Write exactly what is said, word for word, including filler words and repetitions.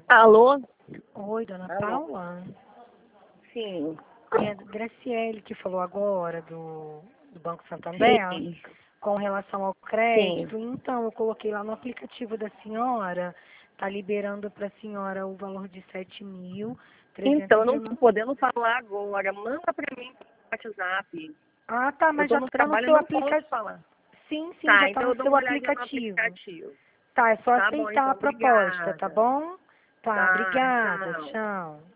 Alô? Oi, dona Alô? Paula? Sim. É a Graciele que falou agora do, do Banco Santander, Sim. com relação ao crédito. Sim. Então, eu coloquei lá no aplicativo da senhora, tá liberando para a senhora o valor de sete mil Então, trezentos eu e não estou podendo falar agora. Manda para mim no WhatsApp. Ah, tá, Eu mas estou já no tá no trabalho e seu não posso aplicativo. falar. Sim, sim, Tá, já tá então no eu dou seu uma olhadinha no aplicativo. aplicativo. Tá, é só Tá bom, aceitar então. a proposta, tá Obrigada. bom? Tá, Tá, obrigada, tchau. tchau.